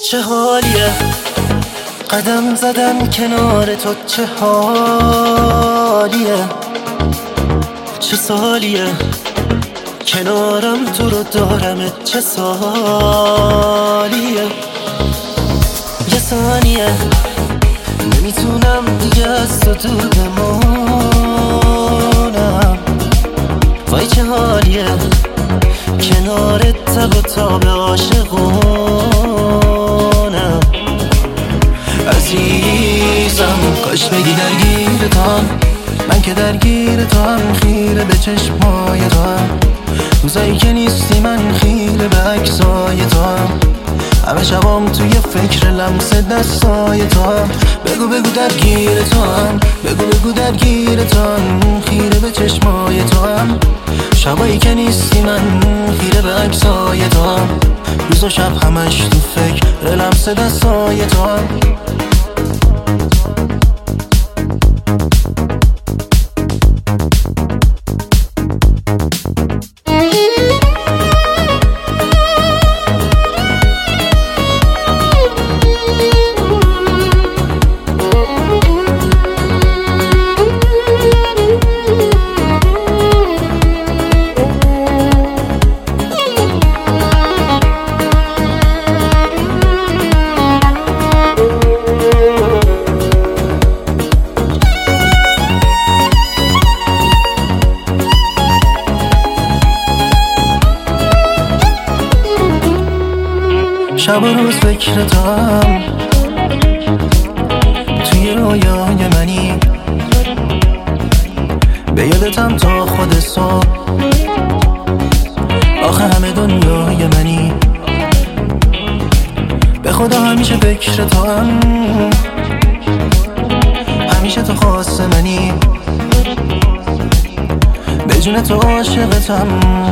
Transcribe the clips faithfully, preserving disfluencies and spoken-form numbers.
چه حالیه قدم زدن کنار تو، چه حالیه چه سالیه کنارم تو رو دارم، چه سالیه یه ثانیه نمیتونم دیگه از تو دور بمونم. وای چه حالیه کنارت تب و تاب عاشقونم. عزیزم کاش بگی درگیر تو هم، من که درگیر تو هم، خیره به چشمای تو هم. روزایی که نیستی من خیره به عکسای تو هم، همه شبام توی فکر لمس دستای تو هم. بگو بگو درگیر تو هم، بگو بگو درگیر تو هم، خیره به چشمای تو هم. شبایی که نیستی من خیره به عکسای تو هم، روز و شب همش تو فکر لمس دستای تو هم. شب و روز فکر تو هم، توی رویای منی، به یادتم تا خود صبح. آخه همه دنیای منی، به خدا همیشه فکر تو هم، همیشه تو خواست منی، به جون تو عاشقتم،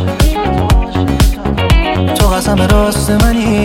تو قسم راست منی.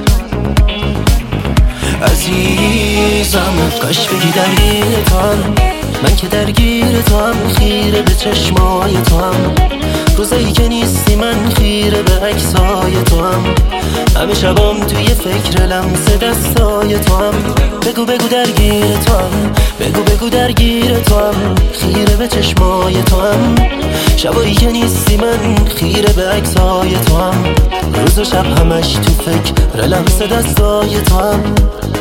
عزیزم کاش بگی درگیر تو هم، من که درگیر تو هم، خیره به چشمای تو هم. روزایی که نیستی من خیره به عکسای تو هم، همه شبام توی فکر لمس دستای تو هم. بگو بگو درگیر تو هم، بگو بگو درگیر تو هم، خیره به چشمای تو هم. شبایی که نیستی من خیره به عکسای تو هم، روز و شب همش تو فکر لمس دستای تو هم.